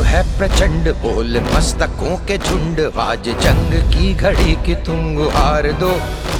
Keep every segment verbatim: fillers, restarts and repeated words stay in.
है प्रचंड बोल मस्तकों के झुंड, आज जंग की घड़ी की तुम गुहार दो।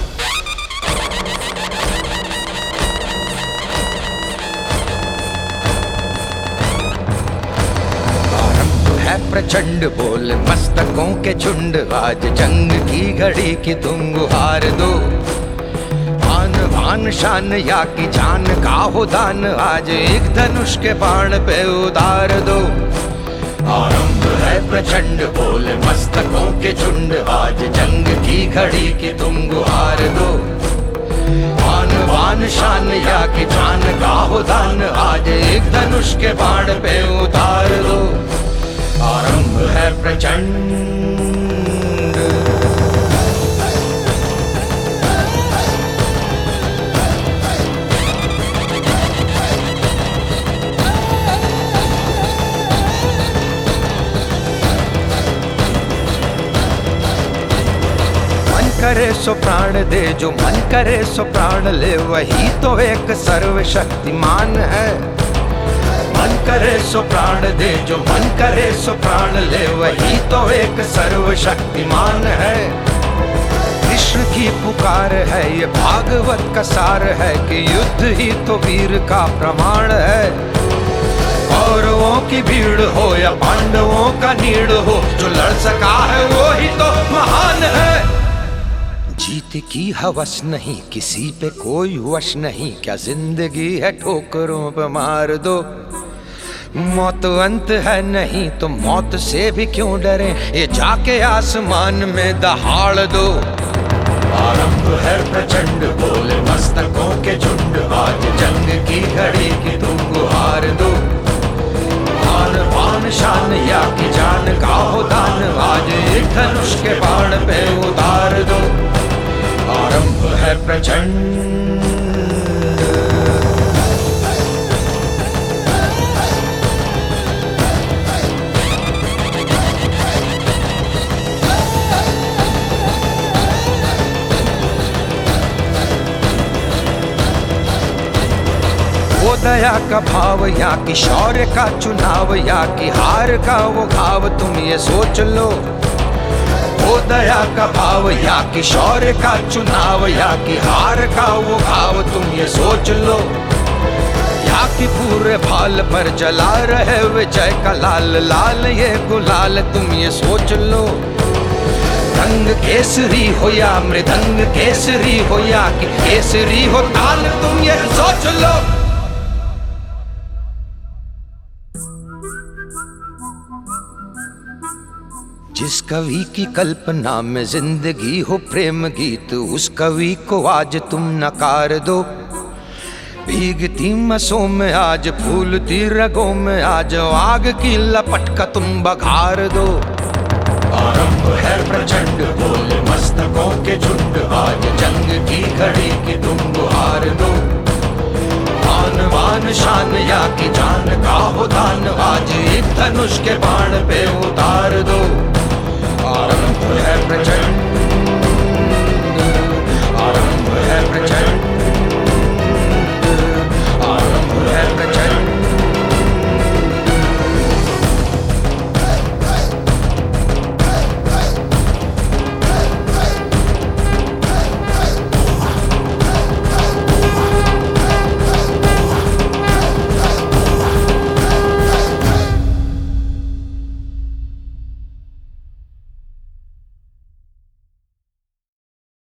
आरंभ है प्रचंड बोल मस्तकों के झुंड, आज जंग की घड़ी की तुम गुहार दो। आन बान शान या की जान का हो दान, आज एक धनुष के बाण पे उतार दो। आरंभ है प्रचंड बोल मस्तकों के झुंड, आज जंग की घड़ी की तुम गुहार दो। आन बान शान या की जान का हो दान, आज एक धनुष के बाण पे उतार दो। आरंभ है प्रचंड। करे सो प्राण दे, जो मन करे सो प्राण ले, वही तो एक सर्वशक्तिमान है। मन करे सो प्राण दे, जो मन करे सो प्राण ले, वही तो एक सर्वशक्तिमान है। कृष्ण की पुकार है, ये भागवत का सार है, कि युद्ध ही तो वीर का प्रमाण है। कौरवों की भीड़ हो या पांडवों का नीड़ हो, जो लड़ सका है वो ही तो महान है। जीत की हवस नहीं, किसी पे कोई वश नहीं, क्या जिंदगी है ठोकरों पे मार दो। मौत अंत है नहीं तो मौत से भी क्यों डरे, ये जाके आसमान में दहाड़ दो। आरंभ है प्रचंड बोल मस्तकों के झुंड, आज जंग की घड़ी की तुम गुहार दो। आन बान शान या की जान का हो दान, आज एक धनुष के बाण पे उतार दो। आरंभ है प्रचंड। वो दया का भाव या कि शौर्य का चुनाव, या कि हार का वो घाव, तुम ये सोच लो। वो दया का भाव या कि शौर्य का चुनाव, या कि हार का वो घाव, तुम ये सोच लो। या कि पूरे भाल पर जला रहे विजय का लाल लाल ये गुलाल, तुम ये सोच लो। रंग केसरी हो या मृदंग केसरी हो, या कि केसरी हो ताल, तुम ये सोच लो। जिस कवि की कल्पना में जिंदगी हो प्रेम गीत, उस कवि को आज तुम नकार दो। भीगती मसों में आज फूलती रगों में, आज आग की लपट का तुम बघार दो। आरंभ है प्रचंड बोल मस्तकों के झुंड, आज जंग की घड़ी की तुम गुहार दो। आन बान शान या की जान का हो दान, आज एक धनुष के बाण पे उतार दो। आरंभ है प्रचंड।